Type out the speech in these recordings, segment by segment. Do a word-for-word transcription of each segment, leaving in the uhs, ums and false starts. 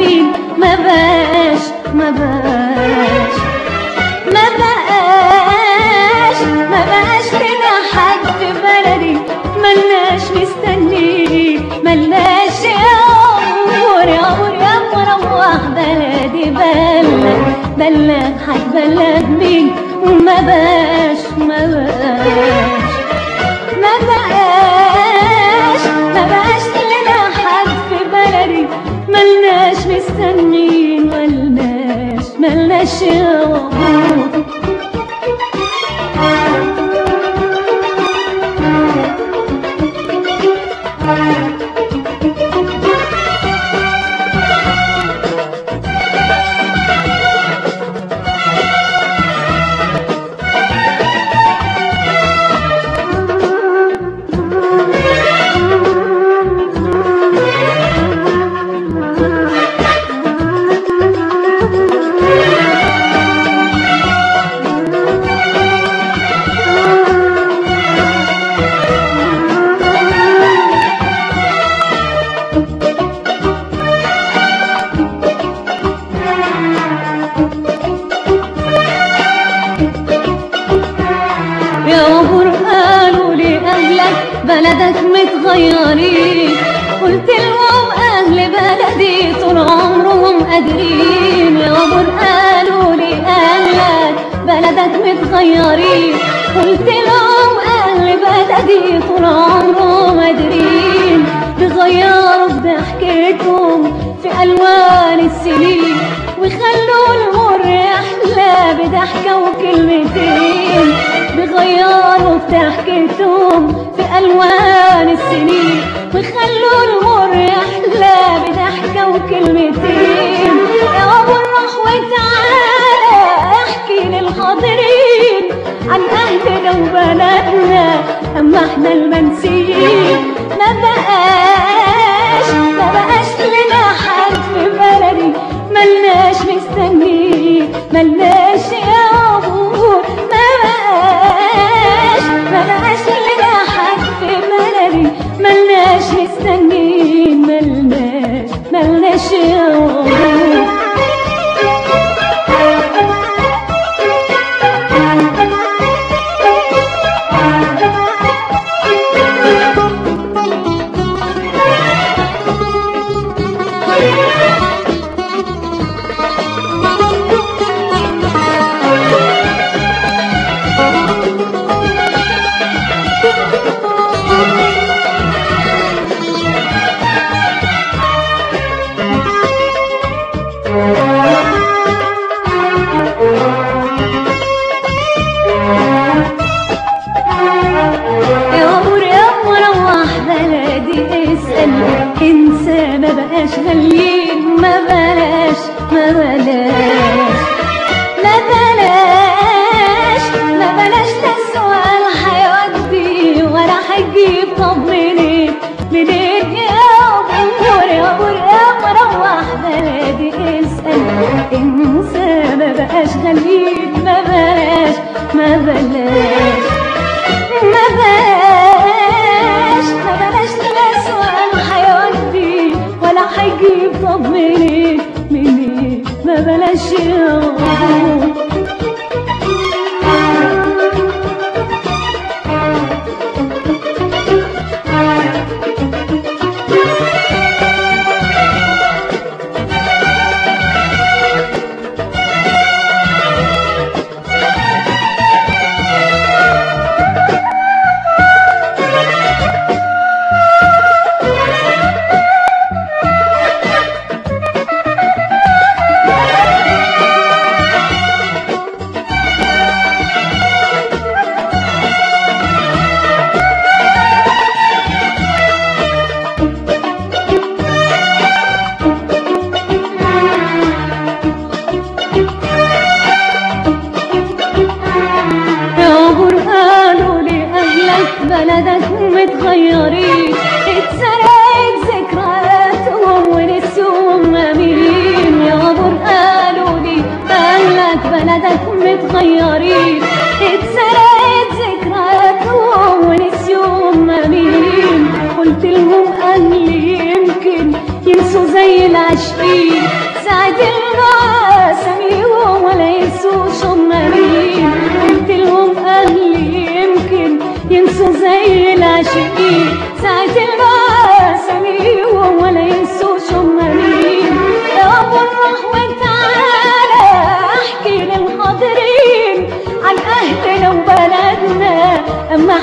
مستنين ما بقاش ما بقاش ما بقاش ما بقاش لنا حد في بلدي ملناش مستنين ملناش عمر يا عمر يا مروح بلدي بلد بلد هتبلد مين وما بقاش ما بقاش ما بقاش ما بقاش لنا حد في بلدي ملناش مستنين ملناش ملناش عمر بلدك متغيرين قلت لهم أهل بلدي طول عمرهم قادرين يا عمر قالوا لي أهلك بلدك متغيرين قلت لهم أهل بلدي طول عمرهم قادرين بغيروا بضحكتهم في ألوان السنين ويخلوا المر أحلى بضحكة وكلمتين بغيروا بضحكتهم في ألوان السنين ويخلوا المر أحلى بضحكة وكلمتين يا عمر روح وتعالى احكي للحاضرين عن أهلنا وبلدنا أما احنا المنسيين ما بقاش ما بقاش لنا حد في بلدي ملناش مستنين ملناش يا عمر ما بقاش ما بقاش لنا حد في بلدي ملناش مستنين ملناش ملناش يا عمر انسى ما بقاش غاليين ما بلاش ما بلاش ما بلاش ما بلاش تسوى هيودي ولا هيجيب طب منين منين يا عمر يا عمر يا مروح بلدي اسأل انسى ما بقاش غاليين ما بلاش ما بلاش ما بلاش ما بلاش تسوى ولا هيجيب طب منين منين ما بلاش يا عمر بلدك متغيرين اتسرقت ذكرياتهم ونسيهم مين يا عمر قالوا لي قالك بلدك متغيرين اتسرقت ذكرياتهم ونسيهم مين قلت لهم أهلي يمكن ينسوا زي العاشقين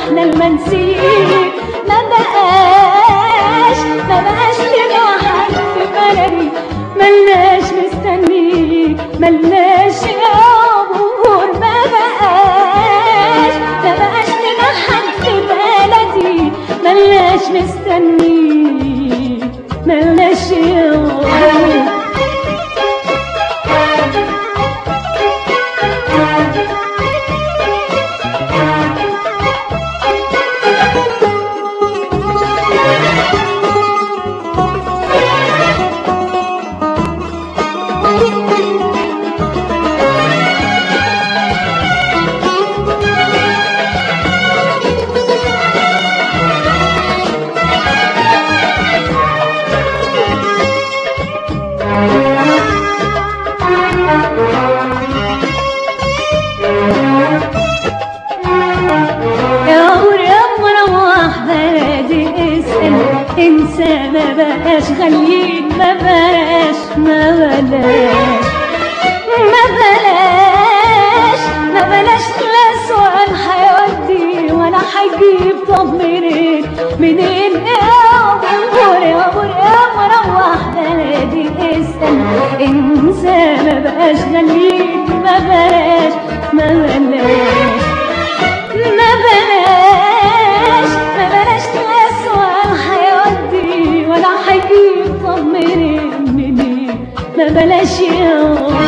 احنا المنسيين. ما بقاش ما بقاش لنا حد في بلدي، ملناش مستنيك ملناش يا عبور. ما بقاش ما بقاش لنا حد في بلدي، ملناش مستنيك ملناش يا عبور. انسى ما بقاش غاليين، ما بقاش ما بلاش ما بلاش ما بلاش لا سؤال هيودي ولا هيجيب. طب منين منين يا عبور يا عبور يا مروح بلدي اسأل. انسى ما بقاش غاليين، ما بلاش ما بلاش ما بلاش ما بلاش لا سؤال هيودي ولا هيجيب. طب منين منين ما بلاش يا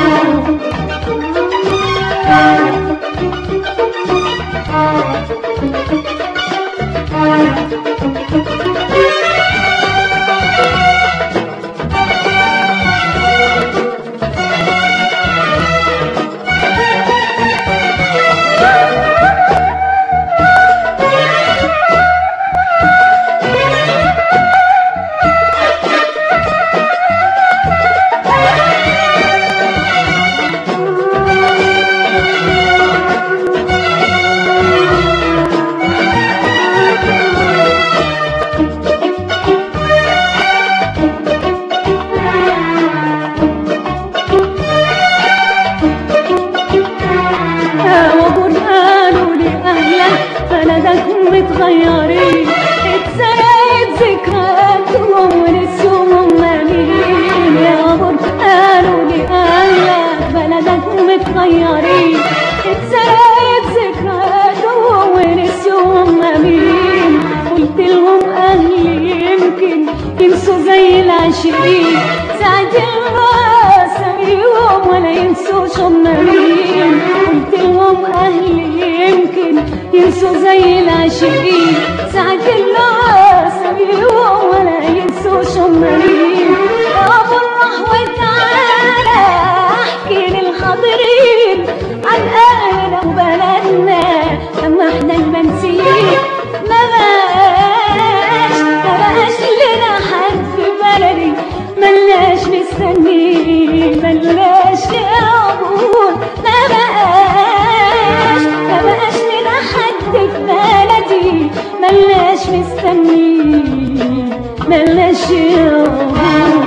متغيرين. اتسرقت ذكرياتهم ونسيهم هما مين. يا عبور قالوا لي أهلك بلدك متغيرين. اتسرقت ذكرياتهم ونسيهم هما مين. قلت لهم أهلي يمكن ينسوا زي العاشقين، ساعة أساميهم ولا ينسوش هما مين. قلت لهم أهلي يمكن ينسوا زي العاشقين، ساعة أساميهم ولا ينسوش هما مين. يا عبور روح وتعالى احكي للحاضرين عن أهلنا وبلدنا لما احنا المنسيين. ما بقاش ما بقاش لنا حد في بلدي، ملناش مستنيين ملناش يا عبور. ما بقاش ما بقاش لنا حد في بلدي، ملناش مستنيين ملناش يا عبور.